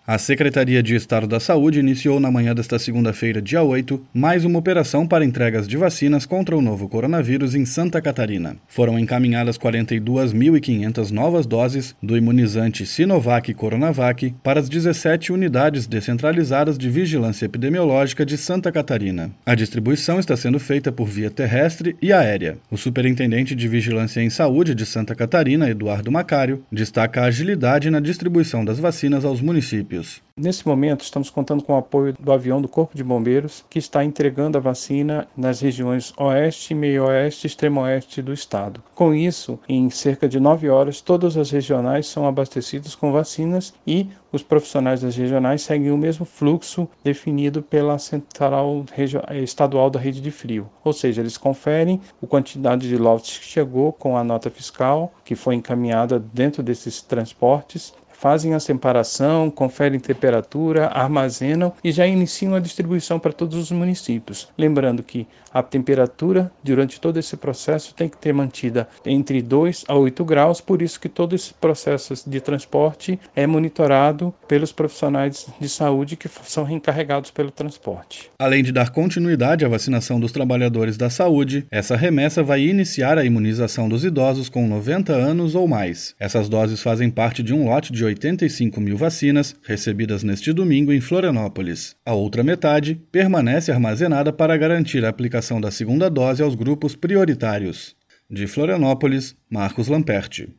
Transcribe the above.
A Secretaria de Estado da Saúde iniciou na manhã desta segunda-feira, dia 8, mais uma operação para entregas de vacinas contra o novo coronavírus em Santa Catarina. Foram encaminhadas 42.500 novas doses do imunizante Sinovac e Coronavac para as 17 unidades descentralizadas de vigilância epidemiológica de Santa Catarina. A distribuição está sendo feita por via terrestre e aérea. O superintendente de Vigilância em Saúde de Santa Catarina, Eduardo Macário, destaca a agilidade na distribuição das vacinas aos municípios. Nesse momento, estamos contando com o apoio do avião do Corpo de Bombeiros, que está entregando a vacina nas regiões Oeste, Meio-Oeste e Extremo-Oeste do estado. Com isso, em cerca de 9 horas, todas as regionais são abastecidas com vacinas e os profissionais das regionais seguem o mesmo fluxo definido pela Central Estadual da Rede de Frio. Ou seja, eles conferem a quantidade de lotes que chegou com a nota fiscal, que foi encaminhada dentro desses transportes, fazem a separação, conferem temperatura, armazenam e já iniciam a distribuição para todos os municípios. Lembrando que a temperatura durante todo esse processo tem que ter mantida entre 2 a 8 graus, por isso que todo esse processo de transporte é monitorado pelos profissionais de saúde que são encarregados pelo transporte. Além de dar continuidade à vacinação dos trabalhadores da saúde, essa remessa vai iniciar a imunização dos idosos com 90 anos ou mais. Essas doses fazem parte de um lote de 85 mil vacinas recebidas neste domingo em Florianópolis. A outra metade permanece armazenada para garantir a aplicação da segunda dose aos grupos prioritários. De Florianópolis, Marcos Lamperti.